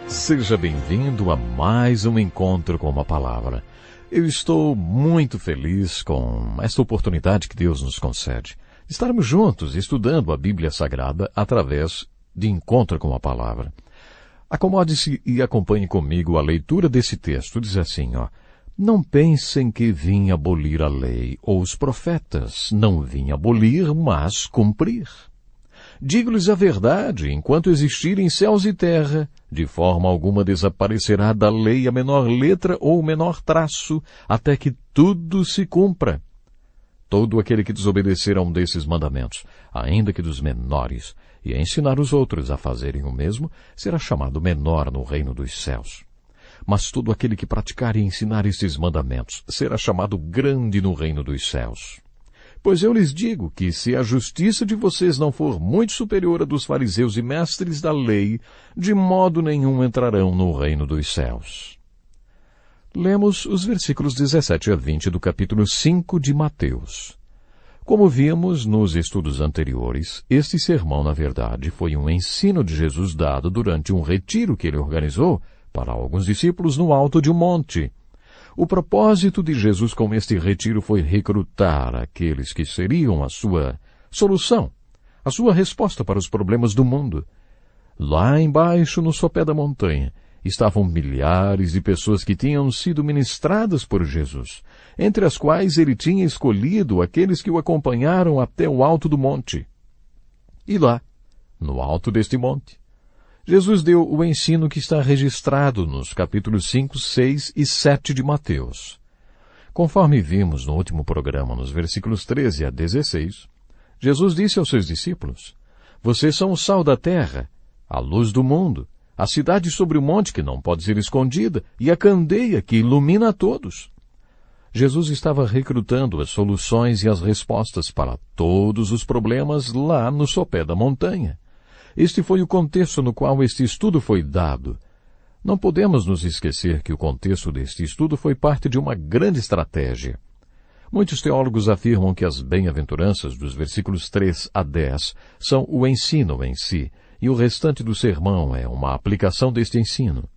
Seja bem-vindo a mais um encontro com uma palavra. Eu estou muito feliz com esta oportunidade que Deus nos concede. Estarmos juntos estudando a Bíblia Sagrada através de encontro com a palavra. Acomode-se e acompanhe comigo a leitura desse texto. Diz assim, não pensem que vim abolir a lei ou os profetas. Não vim abolir, mas cumprir. Digo-lhes a verdade, enquanto existirem céus e terra, de forma alguma desaparecerá da lei a menor letra ou o menor traço, até que tudo se cumpra. Todo aquele que desobedecer a um desses mandamentos, ainda que dos menores, e ensinar os outros a fazerem o mesmo, será chamado menor no reino dos céus. Mas todo aquele que praticar e ensinar estes mandamentos será chamado grande no reino dos céus. Pois eu lhes digo que se a justiça de vocês não for muito superior à dos fariseus e mestres da lei, de modo nenhum entrarão no reino dos céus. Lemos os versículos 17 a 20 do capítulo 5 de Mateus. Como vimos nos estudos anteriores, este sermão, na verdade, foi um ensino de Jesus dado durante um retiro que ele organizou para alguns discípulos no alto de um monte. O propósito de Jesus com este retiro foi recrutar aqueles que seriam a sua solução, a sua resposta para os problemas do mundo. Lá embaixo, no sopé da montanha, estavam milhares de pessoas que tinham sido ministradas por Jesus, entre as quais ele tinha escolhido aqueles que o acompanharam até o alto do monte. E lá, no alto deste monte, Jesus deu o ensino que está registrado nos capítulos 5, 6 e 7 de Mateus. Conforme vimos no último programa, nos versículos 13 a 16, Jesus disse aos seus discípulos, vocês são o sal da terra, a luz do mundo, a cidade sobre o monte que não pode ser escondida e a candeia que ilumina a todos. Jesus estava recrutando as soluções e as respostas para todos os problemas lá no sopé da montanha. Este foi o contexto no qual este estudo foi dado. Não podemos nos esquecer que o contexto deste estudo foi parte de uma grande estratégia. Muitos teólogos afirmam que as bem-aventuranças dos versículos 3 a 10 são o ensino em si, e o restante do sermão é uma aplicação deste ensino.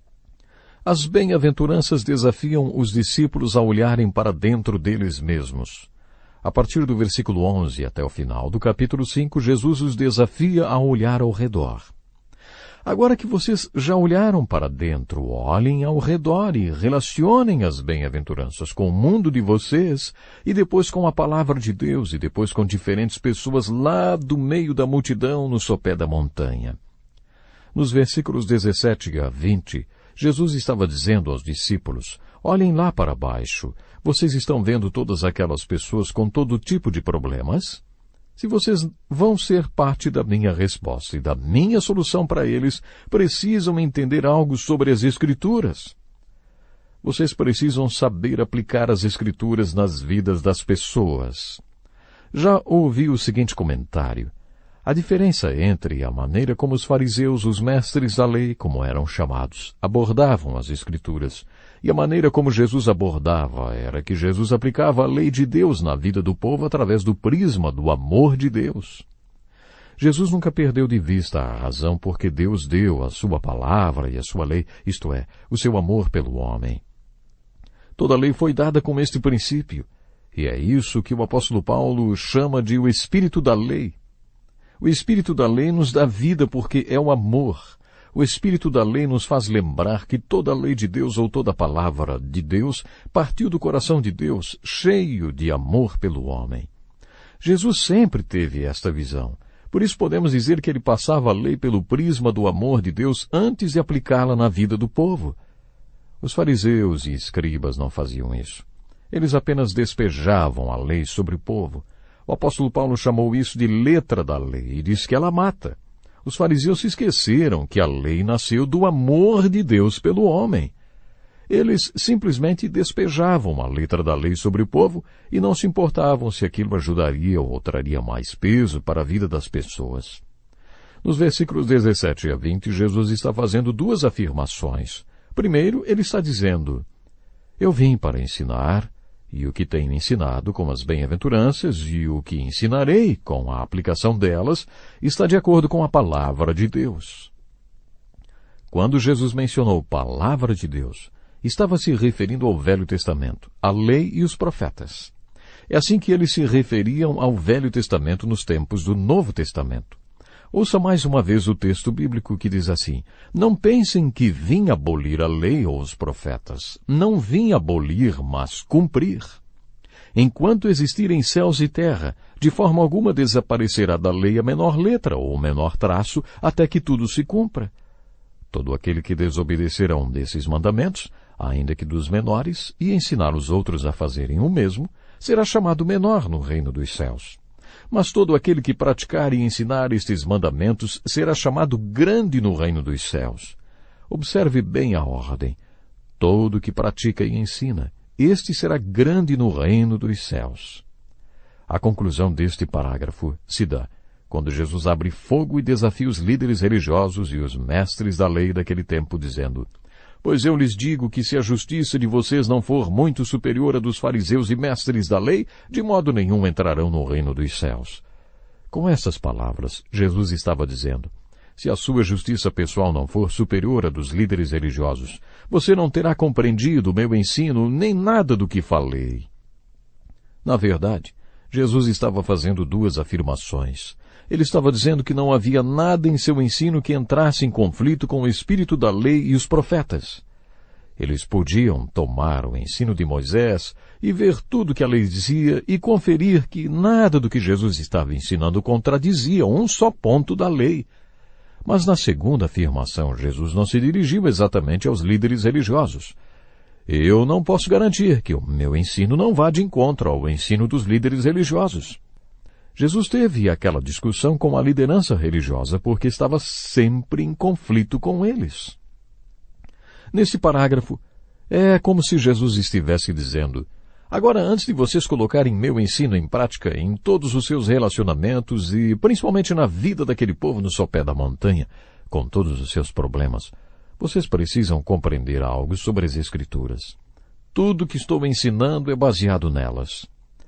As bem-aventuranças desafiam os discípulos a olharem para dentro deles mesmos. A partir do versículo 11 até o final do capítulo 5, Jesus os desafia a olhar ao redor. Agora que vocês já olharam para dentro, olhem ao redor e relacionem as bem-aventuranças com o mundo de vocês, e depois com a palavra de Deus, e depois com diferentes pessoas lá do meio da multidão no sopé da montanha. Nos versículos 17 a 20, Jesus estava dizendo aos discípulos, olhem lá para baixo. Vocês estão vendo todas aquelas pessoas com todo tipo de problemas? Se vocês vão ser parte da minha resposta e da minha solução para eles, precisam entender algo sobre as Escrituras. Vocês precisam saber aplicar as Escrituras nas vidas das pessoas. Já ouvi o seguinte comentário. A diferença entre a maneira como os fariseus, os mestres da lei, como eram chamados, abordavam as Escrituras, e a maneira como Jesus abordava era que Jesus aplicava a lei de Deus na vida do povo através do prisma do amor de Deus. Jesus nunca perdeu de vista a razão porque Deus deu a sua palavra e a sua lei, isto é, o seu amor pelo homem. Toda a lei foi dada com este princípio, e é isso que o apóstolo Paulo chama de o espírito da lei. O espírito da lei nos dá vida porque é o amor. O espírito da lei nos faz lembrar que toda a lei de Deus ou toda a palavra de Deus partiu do coração de Deus, cheio de amor pelo homem. Jesus sempre teve esta visão. Por isso podemos dizer que ele passava a lei pelo prisma do amor de Deus antes de aplicá-la na vida do povo. Os fariseus e escribas não faziam isso. Eles apenas despejavam a lei sobre o povo. O apóstolo Paulo chamou isso de letra da lei e disse que ela mata. Os fariseus se esqueceram que a lei nasceu do amor de Deus pelo homem. Eles simplesmente despejavam a letra da lei sobre o povo e não se importavam se aquilo ajudaria ou traria mais peso para a vida das pessoas. Nos versículos 17 a 20, Jesus está fazendo duas afirmações. Primeiro, ele está dizendo, eu vim para ensinar, e o que tenho ensinado com as bem-aventuranças e o que ensinarei com a aplicação delas está de acordo com a palavra de Deus. Quando Jesus mencionou palavra de Deus, estava se referindo ao Velho Testamento, a lei e os profetas. É assim que eles se referiam ao Velho Testamento nos tempos do Novo Testamento. Ouça mais uma vez o texto bíblico que diz assim: não pensem que vim abolir a lei ou os profetas. Não vim abolir, mas cumprir. Enquanto existirem céus e terra, de forma alguma desaparecerá da lei a menor letra ou o menor traço, até que tudo se cumpra. Todo aquele que desobedecer a um desses mandamentos, ainda que dos menores, e ensinar os outros a fazerem o mesmo, será chamado menor no reino dos céus. Mas todo aquele que praticar e ensinar estes mandamentos será chamado grande no reino dos céus. Observe bem a ordem. Todo que pratica e ensina, este será grande no reino dos céus. A conclusão deste parágrafo se dá quando Jesus abre fogo e desafia os líderes religiosos e os mestres da lei daquele tempo, dizendo: pois eu lhes digo que se a justiça de vocês não for muito superior à dos fariseus e mestres da lei, de modo nenhum entrarão no reino dos céus. Com essas palavras, Jesus estava dizendo: se a sua justiça pessoal não for superior à dos líderes religiosos, você não terá compreendido o meu ensino nem nada do que falei. Na verdade, Jesus estava fazendo duas afirmações. Ele estava dizendo que não havia nada em seu ensino que entrasse em conflito com o espírito da lei e os profetas. Eles podiam tomar o ensino de Moisés e ver tudo que a lei dizia e conferir que nada do que Jesus estava ensinando contradizia um só ponto da lei. Mas na segunda afirmação, Jesus não se dirigiu exatamente aos líderes religiosos. Eu não posso garantir que o meu ensino não vá de encontro ao ensino dos líderes religiosos. Jesus teve aquela discussão com a liderança religiosa porque estava sempre em conflito com eles. Nesse parágrafo, é como se Jesus estivesse dizendo: agora, antes de vocês colocarem meu ensino em prática em todos os seus relacionamentos e principalmente na vida daquele povo no sopé da montanha, com todos os seus problemas, vocês precisam compreender algo sobre as Escrituras. Tudo que estou ensinando é baseado nelas.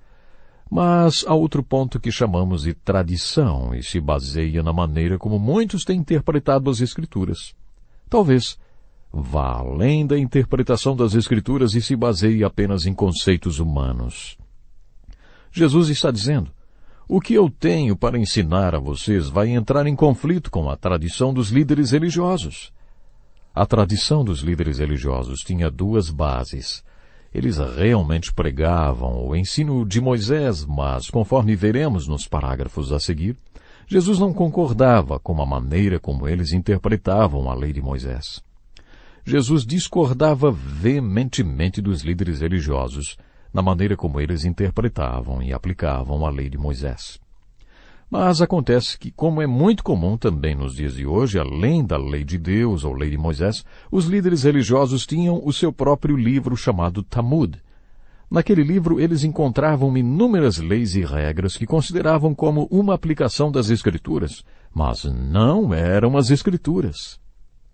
Mas há outro ponto que chamamos de tradição e se baseia na maneira como muitos têm interpretado as Escrituras. Talvez vá além da interpretação das Escrituras e se baseie apenas em conceitos humanos. Jesus está dizendo: o que eu tenho para ensinar a vocês vai entrar em conflito com a tradição dos líderes religiosos. A tradição dos líderes religiosos tinha duas bases. Eles realmente pregavam o ensino de Moisés, mas, conforme veremos nos parágrafos a seguir, Jesus não concordava com a maneira como eles interpretavam a lei de Moisés. Jesus discordava veementemente dos líderes religiosos na maneira como eles interpretavam e aplicavam a lei de Moisés. Mas acontece que, como é muito comum também nos dias de hoje, além da lei de Deus ou lei de Moisés, os líderes religiosos tinham o seu próprio livro chamado Talmud. Naquele livro eles encontravam inúmeras leis e regras que consideravam como uma aplicação das Escrituras, mas não eram as Escrituras.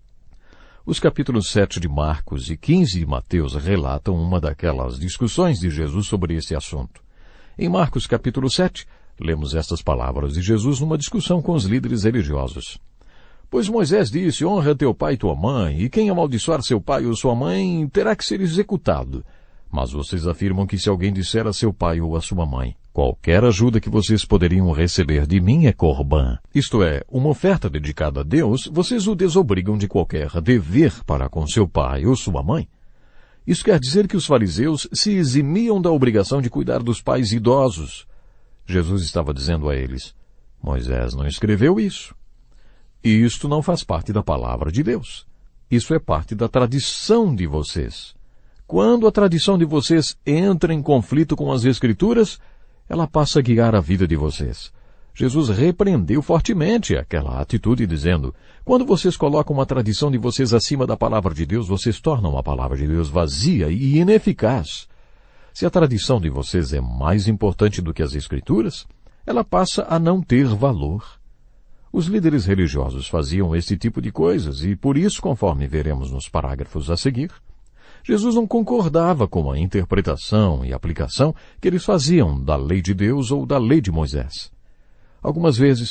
Os capítulos 7 de Marcos e 15 de Mateus relatam uma daquelas discussões de Jesus sobre esse assunto. Em Marcos capítulo 7, lemos estas palavras de Jesus numa discussão com os líderes religiosos. Pois Moisés disse: honra teu pai e tua mãe, e quem amaldiçoar seu pai ou sua mãe terá que ser executado. Mas vocês afirmam que se alguém disser a seu pai ou a sua mãe: qualquer ajuda que vocês poderiam receber de mim é corbã, isto é, uma oferta dedicada a Deus, vocês o desobrigam de qualquer dever para com seu pai ou sua mãe. Isso quer dizer que os fariseus se eximiam da obrigação de cuidar dos pais idosos. Jesus estava dizendo a eles: Moisés não escreveu isso. Isto não faz parte da palavra de Deus. Isso é parte da tradição de vocês. Quando a tradição de vocês entra em conflito com as Escrituras, ela passa a guiar a vida de vocês. Jesus repreendeu fortemente aquela atitude, dizendo: quando vocês colocam a tradição de vocês acima da palavra de Deus, vocês tornam a palavra de Deus vazia e ineficaz. Se a tradição de vocês é mais importante do que as Escrituras, ela passa a não ter valor. Os líderes religiosos faziam este tipo de coisas e, por isso, conforme veremos nos parágrafos a seguir, Jesus não concordava com a interpretação e aplicação que eles faziam da lei de Deus ou da lei de Moisés. Algumas vezes,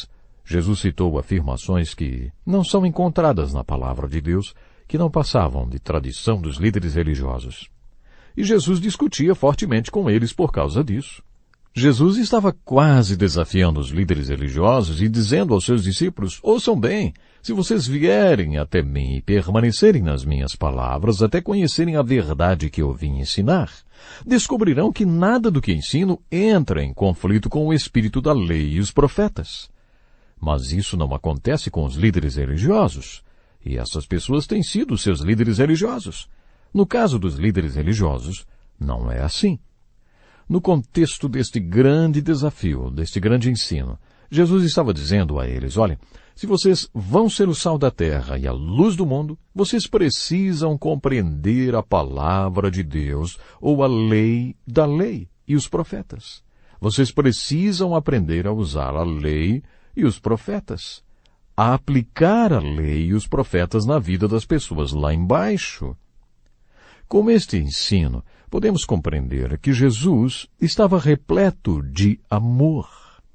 Jesus citou afirmações que não são encontradas na palavra de Deus, que não passavam de tradição dos líderes religiosos. E Jesus discutia fortemente com eles por causa disso. Jesus estava quase desafiando os líderes religiosos e dizendo aos seus discípulos: ouçam bem, se vocês vierem até mim e permanecerem nas minhas palavras até conhecerem a verdade que eu vim ensinar, descobrirão que nada do que ensino entra em conflito com o espírito da lei e os profetas. Mas isso não acontece com os líderes religiosos, e essas pessoas têm sido seus líderes religiosos. No caso dos líderes religiosos, não é assim. No contexto deste grande desafio, deste grande ensino, Jesus estava dizendo a eles: olha, se vocês vão ser o sal da terra e a luz do mundo, vocês precisam compreender a palavra de Deus ou a lei da lei e os profetas. Vocês precisam aprender a usar a lei e os profetas, a aplicar a lei e os profetas na vida das pessoas lá embaixo. Com este ensino, podemos compreender que Jesus estava repleto de amor.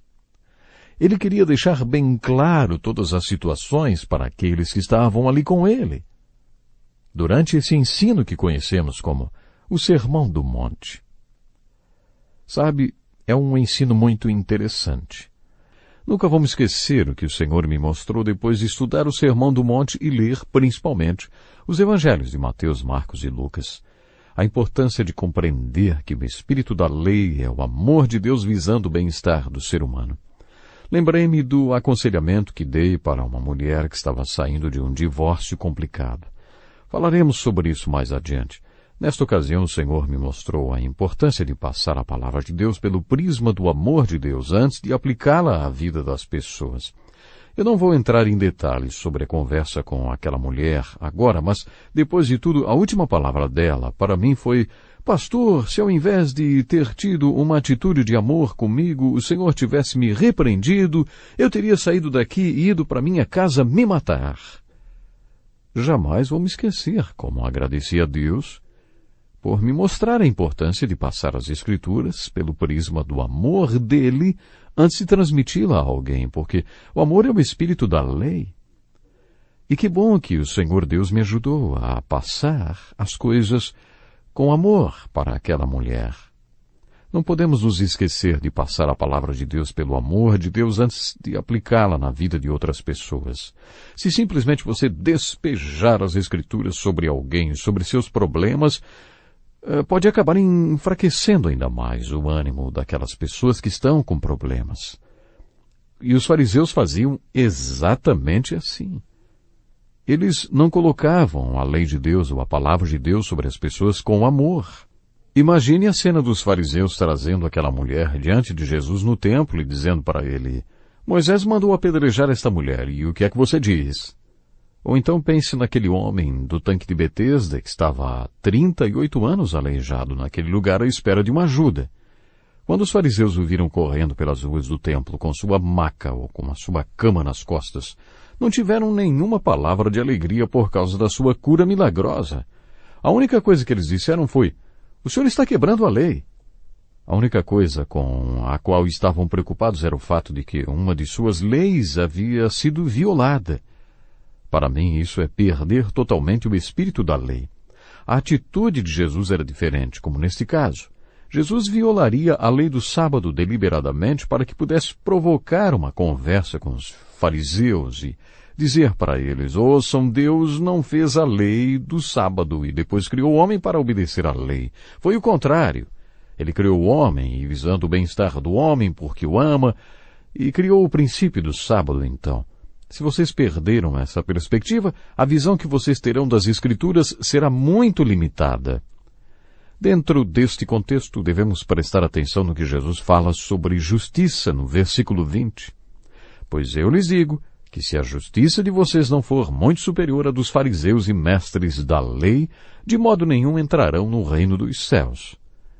Ele queria deixar bem claro todas as situações para aqueles que estavam ali com ele. Durante esse ensino que conhecemos como o Sermão do Monte. Sabe, é um ensino muito interessante. Nunca vamos esquecer o que o Senhor me mostrou depois de estudar o Sermão do Monte e ler, principalmente, os evangelhos de Mateus, Marcos e Lucas. A importância de compreender que o espírito da lei é o amor de Deus visando o bem-estar do ser humano. Lembrei-me do aconselhamento que dei para uma mulher que estava saindo de um divórcio complicado. Falaremos sobre isso mais adiante. Nesta ocasião, o Senhor me mostrou a importância de passar a palavra de Deus pelo prisma do amor de Deus antes de aplicá-la à vida das pessoas. Eu não vou entrar em detalhes sobre a conversa com aquela mulher agora, mas, depois de tudo, a última palavra dela para mim foi: pastor, se ao invés de ter tido uma atitude de amor comigo, o Senhor tivesse me repreendido, eu teria saído daqui e ido para minha casa me matar. Jamais vou me esquecer como agradeci a Deus por me mostrar a importância de passar as Escrituras pelo prisma do amor dele antes de transmiti-la a alguém, porque o amor é o espírito da lei. E que bom que o Senhor Deus me ajudou a passar as coisas com amor para aquela mulher. Não podemos nos esquecer de passar a palavra de Deus pelo amor de Deus antes de aplicá-la na vida de outras pessoas. Se simplesmente você despejar as Escrituras sobre alguém, sobre seus problemas, pode acabar enfraquecendo ainda mais o ânimo daquelas pessoas que estão com problemas. E os fariseus faziam exatamente assim. Eles não colocavam a lei de Deus ou a palavra de Deus sobre as pessoas com amor. Imagine a cena dos fariseus trazendo aquela mulher diante de Jesus no templo e dizendo para ele: Moisés mandou apedrejar esta mulher, e o que é que você diz? Ou então pense naquele homem do tanque de Betesda que estava há 38 anos aleijado naquele lugar à espera de uma ajuda. Quando os fariseus o viram correndo pelas ruas do templo com sua maca ou com a sua cama nas costas, não tiveram nenhuma palavra de alegria por causa da sua cura milagrosa. A única coisa que eles disseram foi: o senhor está quebrando a lei. A única coisa com a qual estavam preocupados era o fato de que uma de suas leis havia sido violada. Para mim, isso é perder totalmente o espírito da lei. A atitude de Jesus era diferente, como neste caso. Jesus violaria a lei do sábado deliberadamente para que pudesse provocar uma conversa com os fariseus e dizer para eles: ouçam, Deus não fez a lei do sábado e depois criou o homem para obedecer à lei. Foi o contrário. Ele criou o homem e visando o bem-estar do homem porque o ama, e criou o princípio do sábado então. Se vocês perderam essa perspectiva, a visão que vocês terão das Escrituras será muito limitada. Dentro deste contexto, devemos prestar atenção no que Jesus fala sobre justiça no versículo 20. Pois eu lhes digo que se a justiça de vocês não for muito superior à dos fariseus e mestres da lei, de modo nenhum entrarão no reino dos céus.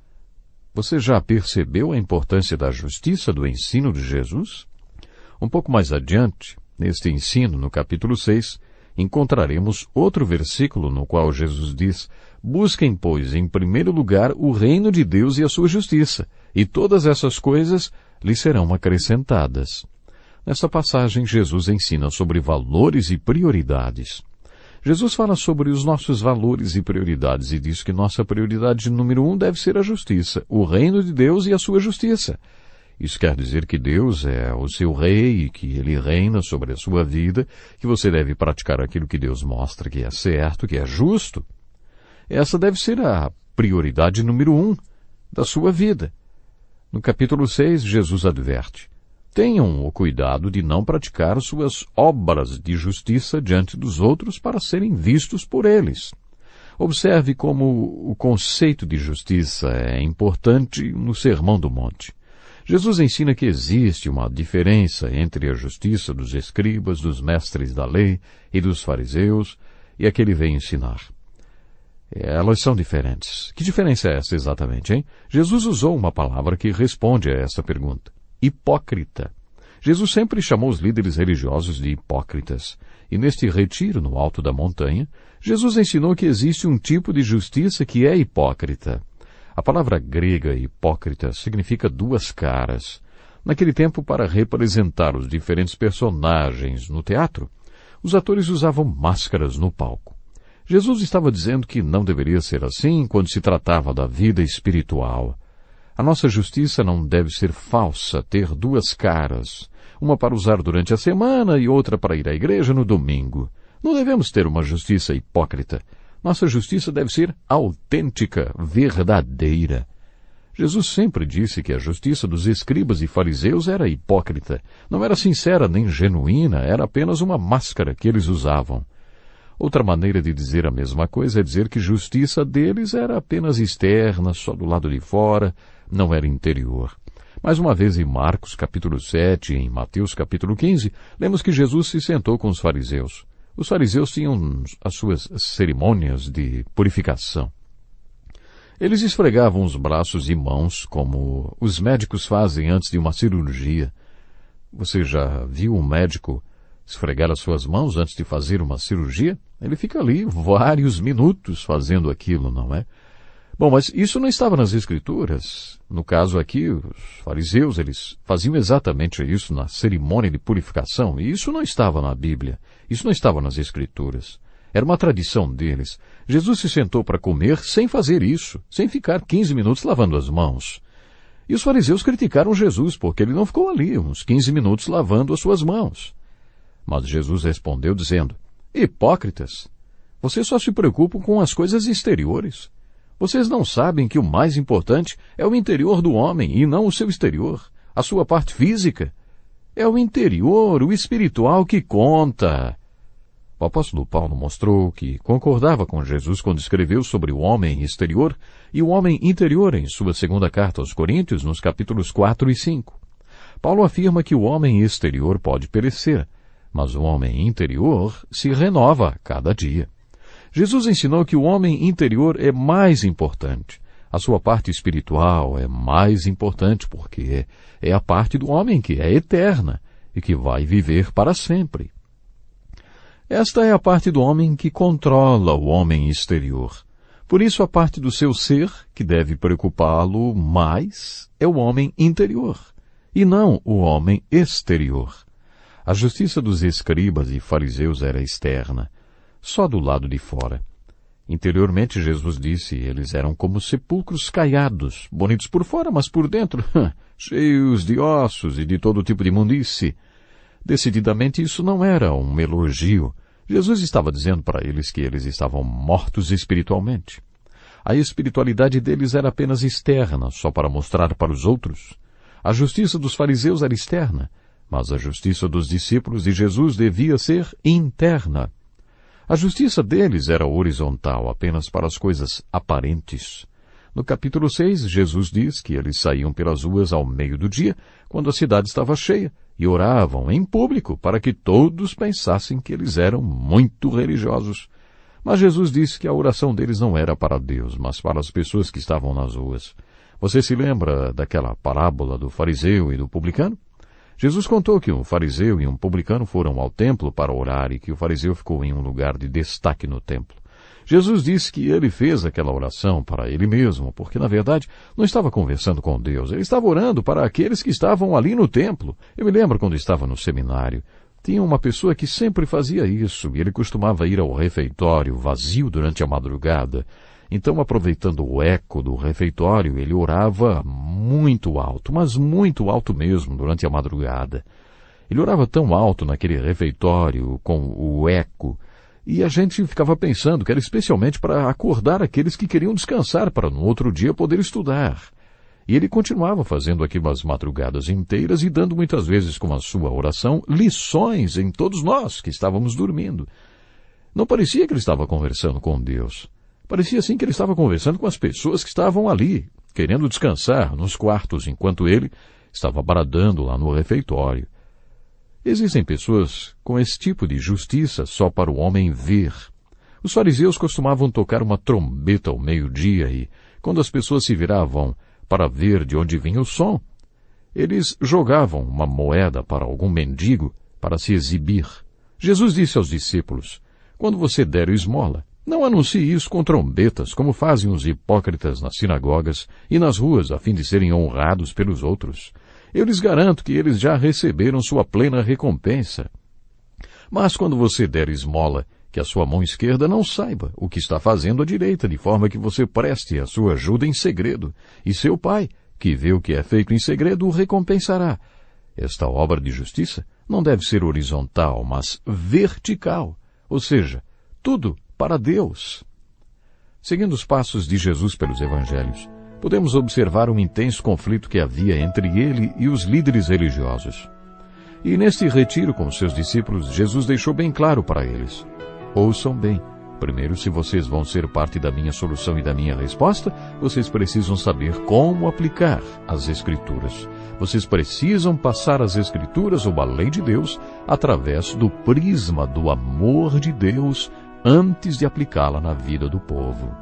Você já percebeu a importância da justiça do ensino de Jesus? Um pouco mais adiante, neste ensino, no capítulo 6, encontraremos outro versículo no qual Jesus diz: busquem, pois, em primeiro lugar o reino de Deus e a sua justiça, e todas essas coisas lhes serão acrescentadas. Nesta passagem, Jesus ensina sobre valores e prioridades. Jesus fala sobre os nossos valores e prioridades e diz que nossa prioridade número 1 deve ser a justiça, o reino de Deus e a sua justiça. Isso quer dizer que Deus é o seu rei e que Ele reina sobre a sua vida, que você deve praticar aquilo que Deus mostra que é certo, que é justo. Essa deve ser a prioridade número 1 da sua vida. No capítulo 6, Jesus adverte: tenham o cuidado de não praticar suas obras de justiça diante dos outros para serem vistos por eles. Observe como o conceito de justiça é importante no Sermão do Monte. Jesus ensina que existe uma diferença entre a justiça dos escribas, dos mestres da lei e dos fariseus e a que ele vem ensinar. Elas são diferentes. Que diferença é essa exatamente, hein? Jesus usou uma palavra que responde a essa pergunta: hipócrita. Jesus sempre chamou os líderes religiosos de hipócritas. E neste retiro no alto da montanha, Jesus ensinou que existe um tipo de justiça que é hipócrita. A palavra grega hipócrita significa duas caras. Naquele tempo, para representar os diferentes personagens no teatro, os atores usavam máscaras no palco. Jesus estava dizendo que não deveria ser assim quando se tratava da vida espiritual. A nossa justiça não deve ser falsa, ter duas caras, uma para usar durante a semana e outra para ir à igreja no domingo. Não devemos ter uma justiça hipócrita. Nossa justiça deve ser autêntica, verdadeira. Jesus sempre disse que a justiça dos escribas e fariseus era hipócrita. Não era sincera nem genuína, era apenas uma máscara que eles usavam. Outra maneira de dizer a mesma coisa é dizer que justiça deles era apenas externa, só do lado de fora, não era interior. Mais uma vez em Marcos capítulo 7 e em Mateus capítulo 15, lemos que Jesus se sentou com os fariseus. Os fariseus tinham as suas cerimônias de purificação. Eles esfregavam os braços e mãos como os médicos fazem antes de uma cirurgia. Você já viu um médico esfregar as suas mãos antes de fazer uma cirurgia? Ele fica ali vários minutos fazendo aquilo, não é? Bom, mas isso não estava nas Escrituras. No caso aqui, os fariseus, eles faziam exatamente isso na cerimônia de purificação, e isso não estava na Bíblia. Isso não estava nas Escrituras. Era uma tradição deles. Jesus se sentou para comer sem fazer isso, sem ficar 15 minutos lavando as mãos. E os fariseus criticaram Jesus, porque ele não ficou ali uns 15 minutos lavando as suas mãos. Mas Jesus respondeu dizendo: hipócritas, vocês só se preocupam com as coisas exteriores. Vocês não sabem que o mais importante é o interior do homem e não o seu exterior, a sua parte física. É o interior, o espiritual que conta. O apóstolo Paulo mostrou que concordava com Jesus quando escreveu sobre o homem exterior e o homem interior em sua segunda carta aos Coríntios, nos capítulos 4 e 5. Paulo afirma que o homem exterior pode perecer, mas o homem interior se renova a cada dia. Jesus ensinou que o homem interior é mais importante. A sua parte espiritual é mais importante porque é a parte do homem que é eterna e que vai viver para sempre. Esta é a parte do homem que controla o homem exterior. Por isso, a parte do seu ser que deve preocupá-lo mais é o homem interior, e não o homem exterior. A justiça dos escribas e fariseus era externa, só do lado de fora. Interiormente, Jesus disse, eles eram como sepulcros caiados, bonitos por fora, mas por dentro, cheios de ossos e de todo tipo de imundície. Decididamente, isso não era um elogio. Jesus estava dizendo para eles que eles estavam mortos espiritualmente. A espiritualidade deles era apenas externa, só para mostrar para os outros. A justiça dos fariseus era externa, mas a justiça dos discípulos de Jesus devia ser interna. A justiça deles era horizontal, apenas para as coisas aparentes. No capítulo 6, Jesus diz que eles saíam pelas ruas ao meio do dia, quando a cidade estava cheia, e oravam em público para que todos pensassem que eles eram muito religiosos. Mas Jesus disse que a oração deles não era para Deus, mas para as pessoas que estavam nas ruas. Você se lembra daquela parábola do fariseu e do publicano? Jesus contou que um fariseu e um publicano foram ao templo para orar e que o fariseu ficou em um lugar de destaque no templo. Jesus disse que ele fez aquela oração para ele mesmo, porque na verdade não estava conversando com Deus, ele estava orando para aqueles que estavam ali no templo. Eu me lembro quando estava no seminário, tinha uma pessoa que sempre fazia isso, e ele costumava ir ao refeitório vazio durante a madrugada. Então, aproveitando o eco do refeitório, ele orava muito alto, mas muito alto mesmo, durante a madrugada. Ele orava tão alto naquele refeitório, com o eco, e a gente ficava pensando que era especialmente para acordar aqueles que queriam descansar para no outro dia poder estudar. E ele continuava fazendo aquilo as madrugadas inteiras e dando muitas vezes com a sua oração lições em todos nós que estávamos dormindo. Não parecia que ele estava conversando com Deus. Parecia sim que ele estava conversando com as pessoas que estavam ali, querendo descansar nos quartos, enquanto ele estava bradando lá no refeitório. Existem pessoas com esse tipo de justiça só para o homem ver. Os fariseus costumavam tocar uma trombeta ao meio-dia e, quando as pessoas se viravam para ver de onde vinha o som, eles jogavam uma moeda para algum mendigo para se exibir. Jesus disse aos discípulos, quando você der esmola, não anuncie isso com trombetas, como fazem os hipócritas nas sinagogas e nas ruas, a fim de serem honrados pelos outros. Eu lhes garanto que eles já receberam sua plena recompensa. Mas quando você der esmola, que a sua mão esquerda não saiba o que está fazendo a direita, de forma que você preste a sua ajuda em segredo, e seu pai, que vê o que é feito em segredo, o recompensará. Esta obra de justiça não deve ser horizontal, mas vertical, ou seja, tudo para Deus. Seguindo os passos de Jesus pelos evangelhos, podemos observar um intenso conflito que havia entre ele e os líderes religiosos. E neste retiro com seus discípulos, Jesus deixou bem claro para eles: ouçam bem, primeiro, se vocês vão ser parte da minha solução e da minha resposta, vocês precisam saber como aplicar as Escrituras. Vocês precisam passar as Escrituras ou a lei de Deus através do prisma do amor de Deus antes de aplicá-la na vida do povo.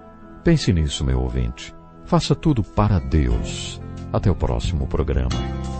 Pense nisso, meu ouvinte. Faça tudo para Deus. Até o próximo programa.